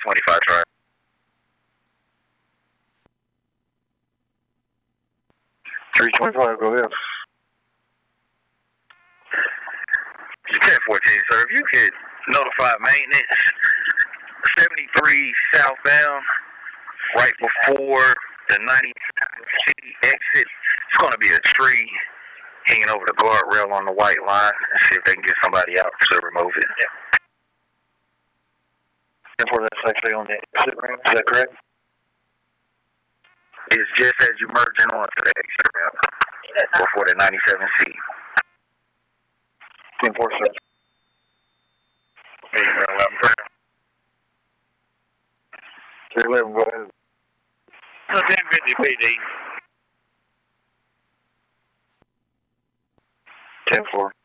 25 try. 325, go ahead. 1014, sir. If you could notify maintenance, 73 southbound, right before the 97C exit. It's going to be a tree hanging over the guardrail on the white line. See if they can get somebody out to remove it. For that's actually on the exit ramp, is that correct? It's just as you merging onto the exit ramp before the 97C. 10-4, sir. 311, go ahead. 1050 PD. 10-4.